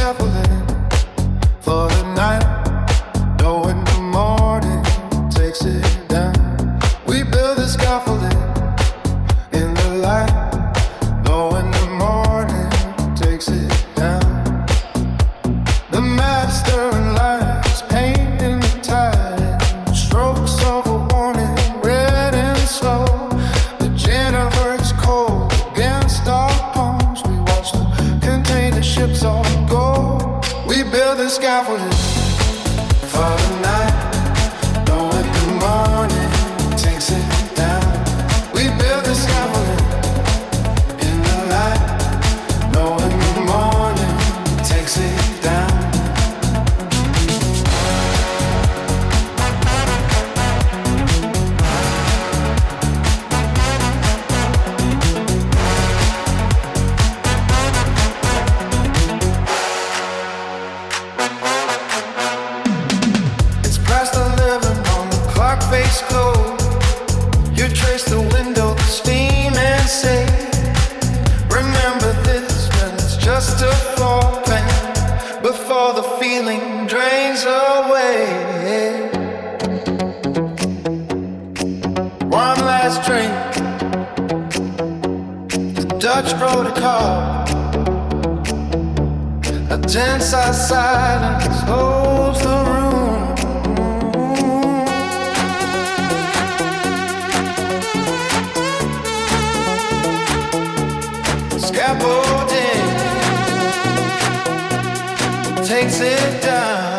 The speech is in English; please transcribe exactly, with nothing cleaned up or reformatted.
scaffolding for the night, knowing the morning takes it down. We build the scaffolding in the light, knowing the morning takes it down. The master in lights painting the tide, strokes of a warning, red and slow. The January's cold against our palms. We watch the container ships all go. We build the scaffolding for the night, knowing the morning takes it down. We build the scaffolding in the light, knowing the morning takes it down. It's past eleven on the clock face closed. You trace the window, the steam and say, remember this when it's just a floor plan, before the feeling drains away. One last drink, the Dutch protocol. A tense silence holds the room. Scaffolding takes it down.